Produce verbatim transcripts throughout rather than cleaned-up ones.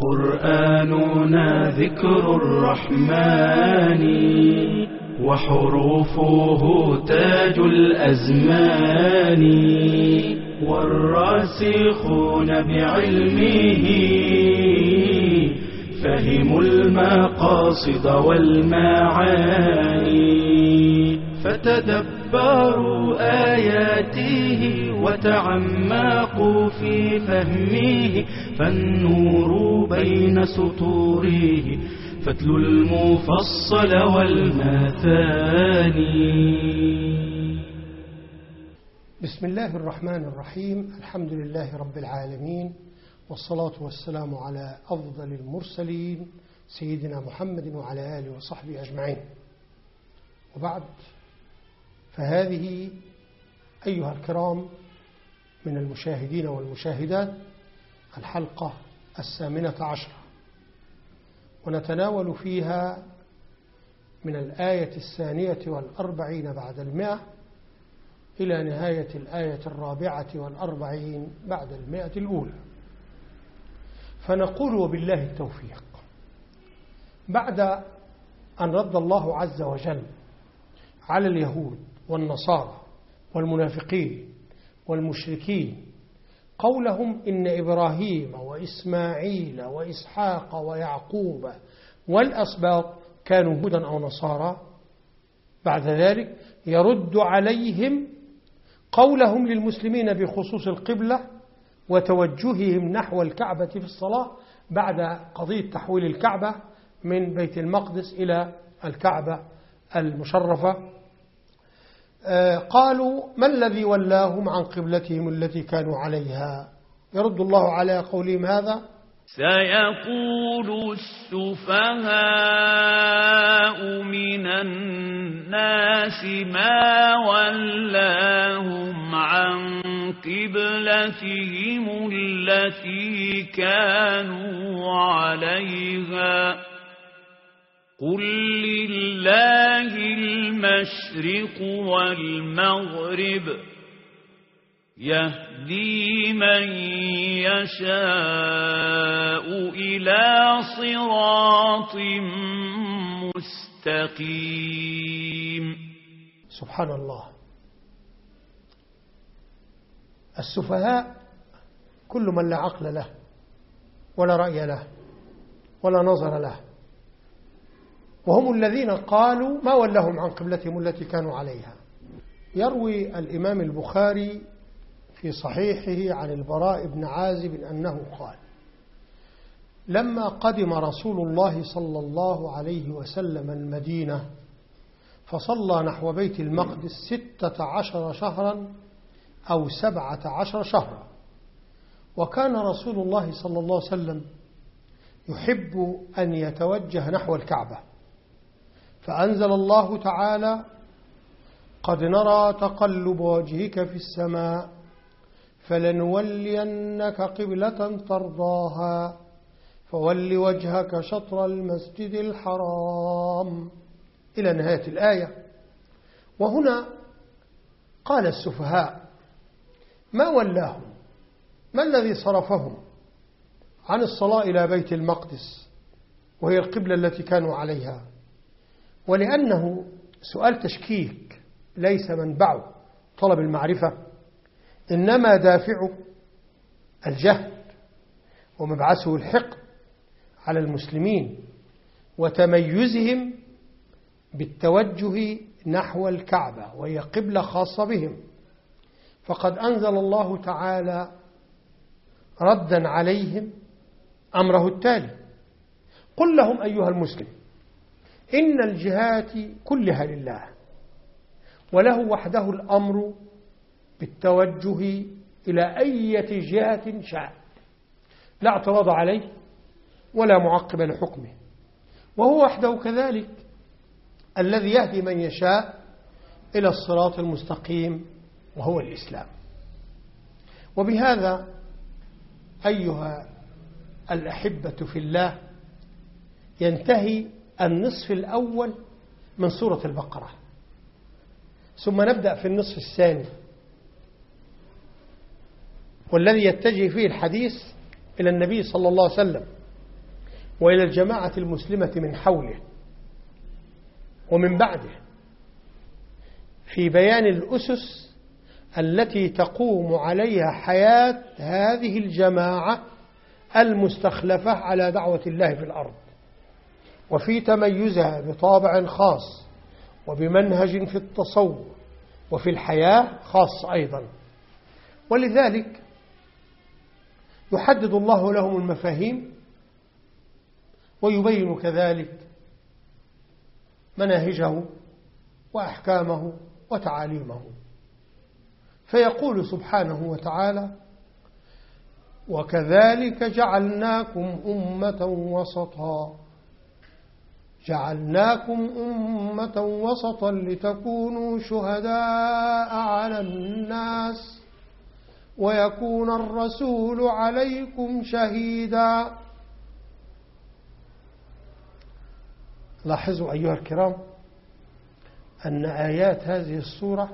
قرآننا ذكر الرحمن وحروفه تاج الأزمان، والراسخون بعلمه فهموا المقاصد والمعاني، فتدبروا آياته وتعمقوا في فهمه، فالنور بين سطوره فتلو المفصل والمثاني. بسم الله الرحمن الرحيم. الحمد لله رب العالمين، والصلاة والسلام على أفضل المرسلين سيدنا محمد وعلى آله وصحبه أجمعين، وبعد، فهذه أيها الكرام من المشاهدين والمشاهدات الحلقة الثامنة عشرة، ونتناول فيها من الآية الثانية والأربعين بعد المئة إلى نهاية الآية الرابعة والأربعين بعد المئة الأولى. فنقول وبالله التوفيق، بعد أن رد الله عز وجل على اليهود والنصارى والمنافقين والمشركين قولهم إن إبراهيم وإسماعيل وإسحاق ويعقوب والأسباط كانوا هودا أو نصارى، بعد ذلك يرد عليهم قولهم للمسلمين بخصوص القبلة وتوجههم نحو الكعبة في الصلاة بعد قضية تحويل الكعبة من بيت المقدس إلى الكعبة المشرفة. قالوا ما الذي ولاهم عن قبلتهم التي كانوا عليها؟ يرد الله على قولهم هذا: سيقول السفهاء من الناس ما ولاهم عن قبلتهم التي كانوا عليها، قل لله المشرق والمغرب يهدي من يشاء إلى صراط مستقيم. سبحان الله. السفهاء كل من لا عقل له ولا رأي له ولا نظر له، وهم الذين قالوا ما ولهم عن قبلتهم التي كانوا عليها. يروي الإمام البخاري في صحيحه عن البراء بن عازب أنه قال: لما قدم رسول الله صلى الله عليه وسلم المدينة فصلى نحو بيت المقدس ستة عشر شهرا أو سبعة عشر شهرا، وكان رسول الله صلى الله عليه وسلم يحب أن يتوجه نحو الكعبة، فأنزل الله تعالى: قد نرى تقلب وجهك في السماء فلنولينك قبلة ترضاها فول وجهك شطر المسجد الحرام، إلى نهاية الآية. وهنا قال السفهاء: ما ولاهم؟ ما الذي صرفهم عن الصلاة إلى بيت المقدس وهي القبلة التي كانوا عليها؟ ولأنه سؤال تشكيك ليس منبعه طلب المعرفة، إنما دافعه الجهل ومبعثه الحقد على المسلمين وتميزهم بالتوجه نحو الكعبة وهي قبلة خاصة بهم. فقد أنزل الله تعالى ردا عليهم أمره التالي: قل لهم أيها المسلم إن الجهات كلها لله، وله وحده الأمر بالتوجه إلى أي جهة شاء، لا اعتراض عليه ولا معقب لحكمه، وهو وحده كذلك الذي يهدي من يشاء إلى الصراط المستقيم وهو الإسلام. وبهذا أيها الأحبة في الله ينتهي النصف الأول من سورة البقرة، ثم نبدأ في النصف الثاني والذي يتجه فيه الحديث إلى النبي صلى الله عليه وسلم وإلى الجماعة المسلمة من حوله ومن بعده في بيان الأسس التي تقوم عليها حياة هذه الجماعة المستخلفة على دعوة الله في الأرض، وفي تميزها بطابع خاص وبمنهج في التصور وفي الحياة خاص أيضا. ولذلك يحدد الله لهم المفاهيم ويبين كذلك مناهجه وأحكامه وتعاليمه. فيقول سبحانه وتعالى: وكذلك جعلناكم أمة وسطا جعلناكم أمة وسطا لتكونوا شهداء على الناس ويكون الرسول عليكم شهيدا. لاحظوا أيها الكرام أن آيات هذه السورة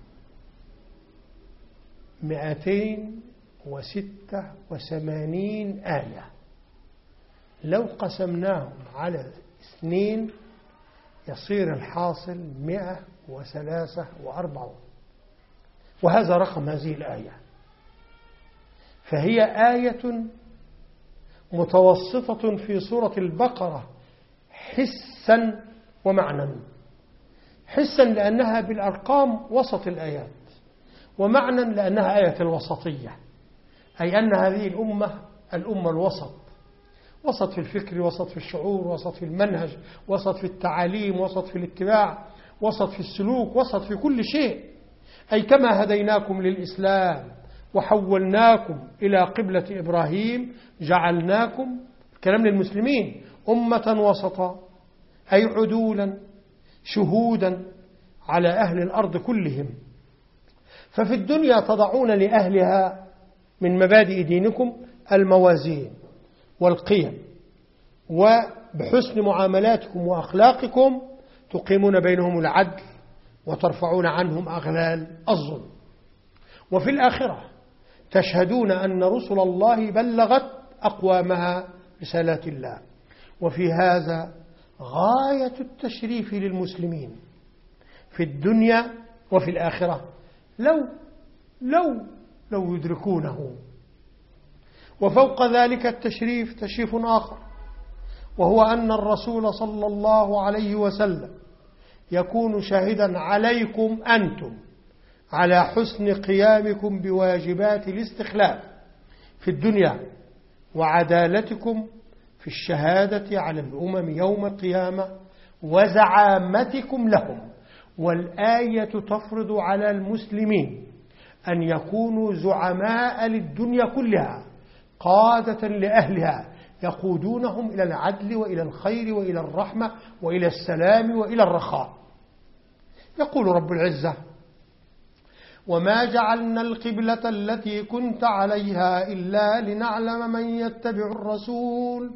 مئتين وستة وثمانين آية، لو قسمناهم على اثنين يصير الحاصل مئة وثلاثة وأربعون، وهذا رقم هذه الآية. فهي آية متوسطة في سورة البقرة حسا ومعنى. حسا لأنها بالأرقام وسط الآيات، ومعنى لأنها آية الوسطية، أي أن هذه الأمة الأمة الوسط، وسط في الفكر، وسط في الشعور، وسط في المنهج، وسط في التعاليم، وسط في الاتباع، وسط في السلوك، وسط في كل شيء. أي كما هديناكم للإسلام وحولناكم إلى قبلة إبراهيم جعلناكم، كلام للمسلمين، أمة وسطا، أي عدولا شهودا على أهل الأرض كلهم. ففي الدنيا تضعون لأهلها من مبادئ دينكم الموازين والقيم، وبحسن معاملاتكم وأخلاقكم تقيمون بينهم العدل وترفعون عنهم أغلال الظلم. وفي الآخرة تشهدون أن رسل الله بلغت أقوامها رسالات الله. وفي هذا غاية التشريف للمسلمين في الدنيا وفي الآخرة لو لو لو يدركونه. وفوق ذلك التشريف تشريف آخر، وهو أن الرسول صلى الله عليه وسلم يكون شاهدا عليكم أنتم على حسن قيامكم بواجبات الاستخلاف في الدنيا وعدالتكم في الشهادة على الأمم يوم القيامة وزعامتكم لهم. والآية تفرض على المسلمين أن يكونوا زعماء للدنيا كلها، قادة لأهلها، يقودونهم إلى العدل وإلى الخير وإلى الرحمة وإلى السلام وإلى الرخاء. يقول رب العزة: وما جعلنا القبلة التي كنت عليها إلا لنعلم من يتبع الرسول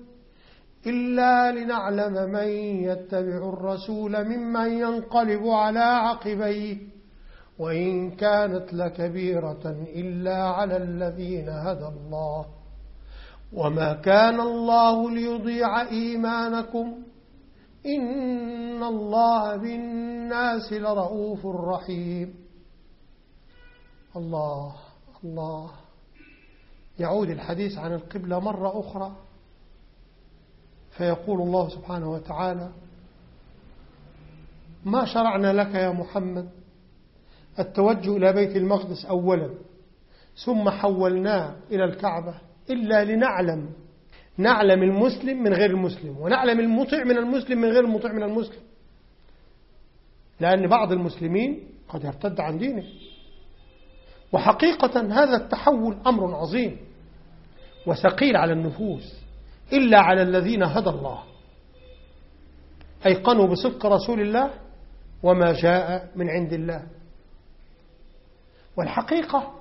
إلا لنعلم من يتبع الرسول ممن ينقلب على عقبيه وإن كانت لكبيرة إلا على الذين هدى الله وما كان الله ليضيع إيمانكم إن الله بالناس لرؤوف رحيم. الله الله. يعود الحديث عن القبلة مرة أخرى فيقول الله سبحانه وتعالى: ما شرعنا لك يا محمد التوجه إلى بيت المقدس أولا ثم حولناه إلى الكعبة إلا لنعلم نعلم المسلم من غير المسلم، ونعلم المطيع من المسلم من غير المطيع من المسلم، لأن بعض المسلمين قد يرتد عن دينه. وحقيقة هذا التحول أمر عظيم وثقيل على النفوس إلا على الذين هدى الله أيقنوا بصدق رسول الله وما جاء من عند الله. والحقيقة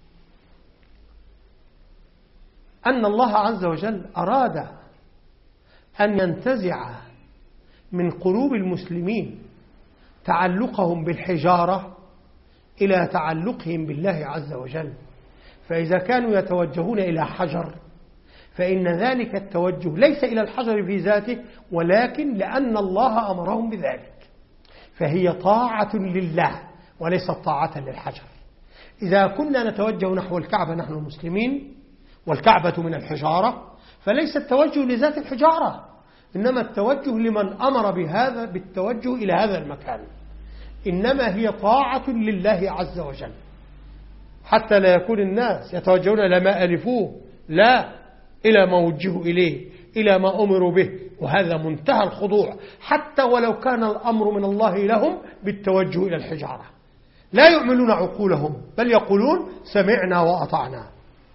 أن الله عز وجل أراد أن ينتزع من قلوب المسلمين تعلقهم بالحجارة إلى تعلقهم بالله عز وجل. فإذا كانوا يتوجهون إلى حجر فإن ذلك التوجه ليس إلى الحجر في ذاته، ولكن لأن الله أمرهم بذلك، فهي طاعة لله وليست طاعة للحجر. إذا كنا نتوجه نحو الكعبة نحن المسلمين والكعبة من الحجارة، فليس التوجه لذات الحجارة، إنما التوجه لمن أمر بهذا بالتوجه إلى هذا المكان، إنما هي طاعة لله عز وجل، حتى لا يكون الناس يتوجهون إلى ما ألفوه، لا، إلى ما وجهوا إليه، إلى ما أمروا به، وهذا منتهى الخضوع، حتى ولو كان الأمر من الله لهم بالتوجه إلى الحجارة. لا يعملون عقولهم، بل يقولون سمعنا وأطعنا.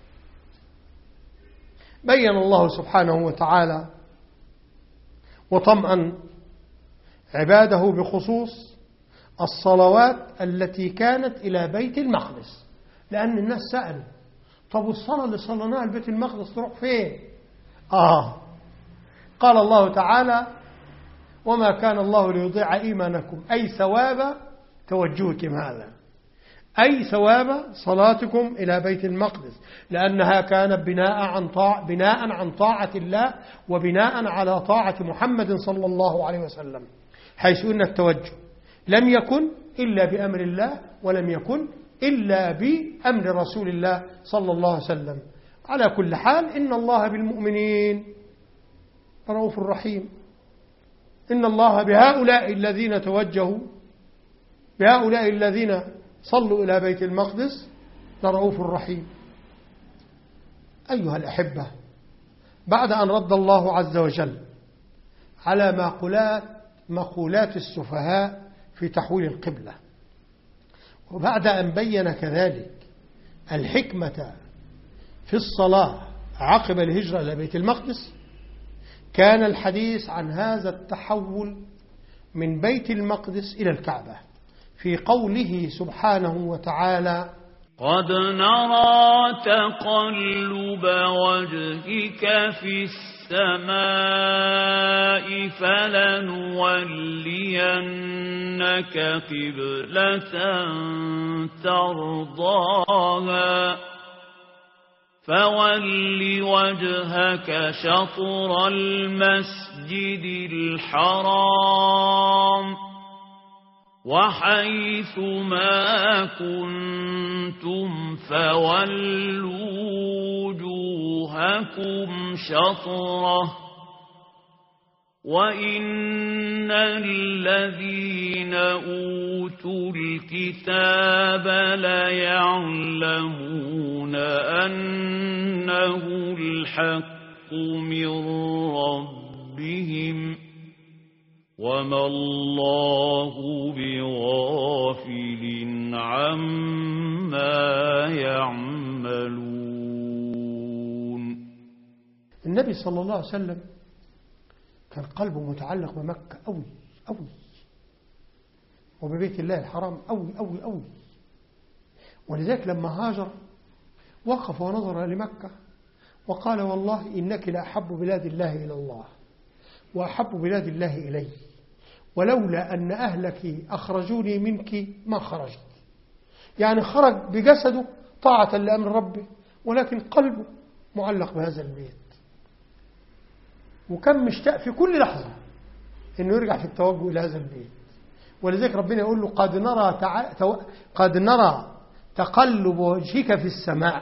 بين الله سبحانه وتعالى وطمأن عباده بخصوص الصلوات التي كانت إلى بيت المقدس، لأن الناس سألوا طب والصلاة اللي صلناها لبيت المقدس تروح فين؟ آه قال الله تعالى وما كان الله ليضيع إيمانكم، أي ثواب توجهكم هذا، أي ثواب صلاتكم إلى بيت المقدس، لأنها كانت بناء عن طاعة بناء عن طاعة الله وبناء على طاعة محمد صلى الله عليه وسلم، حيث أن التوجه لم يكن إلا بأمر الله، ولم يكن إلا بأمر رسول الله صلى الله عليه وسلم. على كل حال إن الله بالمؤمنين رؤوف رحيم، إن الله بهؤلاء الذين توجهوا بهؤلاء الذين صلوا إلى بيت المقدس لرؤوف رحيم. أيها الأحبة، بعد أن رد الله عز وجل على مقولات مقولات السفهاء في تحويل القبلة، وبعد أن بين كذلك الحكمة في الصلاة عقب الهجرة إلى بيت المقدس، كان الحديث عن هذا التحول من بيت المقدس إلى الكعبة في قوله سبحانه وتعالى قد نرى تقلب وجهك في السماء فلنولينك قبلة ترضاها فول وجهك شطر المسجد الحرام وحيث ما كنتم فولوا وجوهكم شطره وإن الذين أوتوا الكتاب ليعلمون أنه الحق من ربهم وما الله بغافل عما يعملون. النبي صلى الله عليه وسلم كان قلبه متعلق بمكة أوي أوي، وببيت الله الحرام أوي أوي أوي، ولذلك لما هاجر وقف ونظر لمكة وقال والله إنك لأحب بلاد الله إلى الله وأحب بلاد الله إلي، ولولا أن أهلك أخرجوني منك ما خرجت. يعني خرج بجسده طاعة لأمر ربه، ولكن قلبه معلق بهذا البيت، وكان مشتاق في كل لحظة أنه يرجع في التوجه إلى هذا البيت. ولذلك ربنا يقول له قد نرى, تع... قد نرى تقلب وجهك في السماء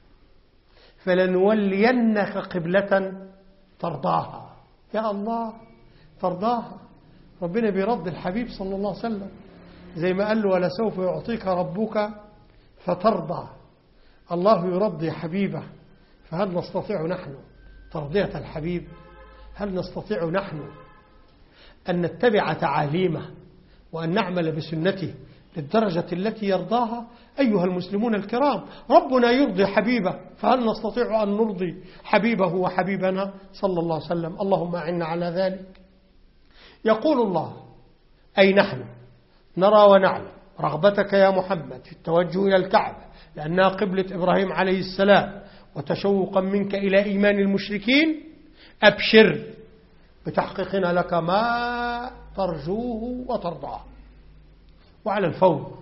فلنولينك قبلة ترضاها. يا الله ترضاها، ربنا بيرضي الحبيب صلى الله عليه وسلم زي ما قال له ولسوف يعطيك ربك فترضى. الله يرضي حبيبه، فهل نستطيع نحن ترضية الحبيب؟ هل نستطيع نحن أن نتبع تعاليمه وأن نعمل بسنته للدرجة التي يرضاها؟ أيها المسلمون الكرام، ربنا يرضي حبيبه، فهل نستطيع أن نرضي حبيبه وحبيبنا صلى الله عليه وسلم؟ اللهم أعنا على ذلك. يقول الله أي نحن نرى ونعلم رغبتك يا محمد في التوجه إلى الكعبة لأنها قبلة إبراهيم عليه السلام، وتشوقا منك إلى إيمان المشركين، أبشر بتحقيقنا لك ما ترجوه وترضاه. وعلى الفور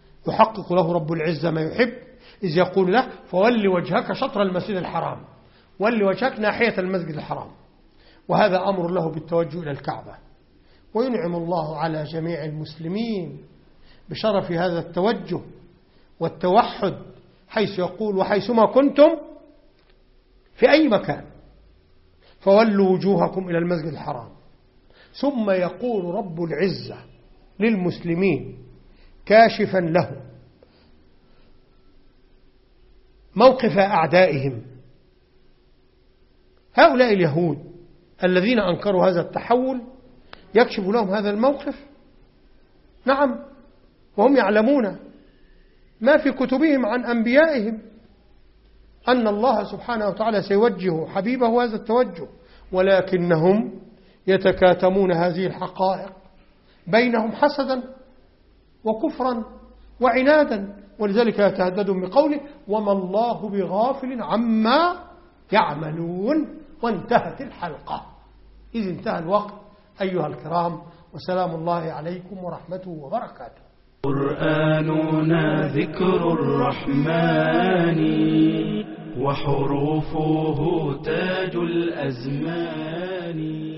يحقق له رب العزة ما يحب، إذ يقول له فول وجهك شطر المسجد الحرام ولي وجهك ناحية المسجد الحرام، وهذا أمر له بالتوجه إلى الكعبة. وينعم الله على جميع المسلمين بشرف هذا التوجه والتوحد، حيث يقول وحيثما كنتم في أي مكان فولوا وجوهكم إلى المسجد الحرام. ثم يقول رب العزة للمسلمين كاشفا لهم موقف أعدائهم، هؤلاء اليهود الذين أنكروا هذا التحول يكشف لهم هذا الموقف. نعم، وهم يعلمون ما في كتبهم عن أنبيائهم أن الله سبحانه وتعالى سيوجه حبيبه هذا التوجه، ولكنهم يتكاتمون هذه الحقائق بينهم حسدا وكفرا وعنادا، ولذلك يتهددون بقوله وما الله بغافل عما يعملون. وانتهت الحلقة، إذ انتهى الوقت أيها الكرام، وسلام الله عليكم ورحمته وبركاته. قرآننا ذكر الرحمن وحروفه تاج الأزمان.